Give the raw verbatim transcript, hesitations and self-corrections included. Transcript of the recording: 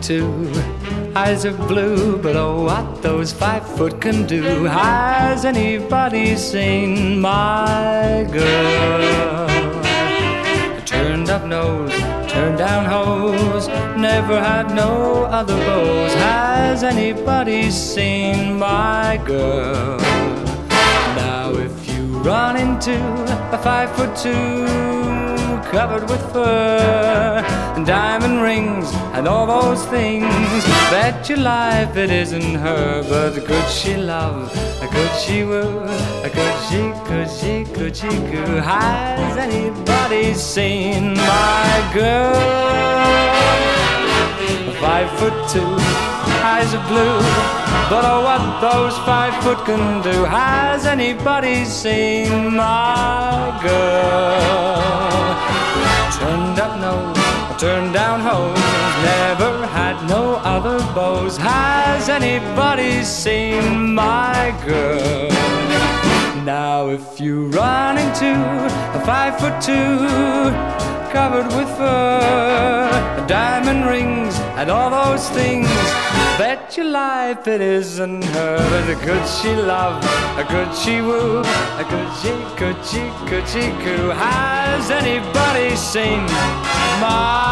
too. Eyes are blue, but oh, what those five foot can do. Has anybody seen my girl? Turned up nose, turned down hose, never had no other beaux. Has anybody seen my girl? Now if you run into a five foot two, covered with fur and diamond rings and all those things, bet your life it isn't her. But could she love, could she woo, could she, could she, could she goo? Has anybody seen my girl? Five foot two, eyes are blue, but oh, what those five foot can do. Has anybody seen my girl? Turned up nose, turned down hose, never had no other beaux. Has anybody seen my girl? Now if you run into a five foot two, covered with fur, diamond rings and all those things, bet your life it isn't her. But could she love, could she woo, could she, could she, could she coo? Has anybody seen my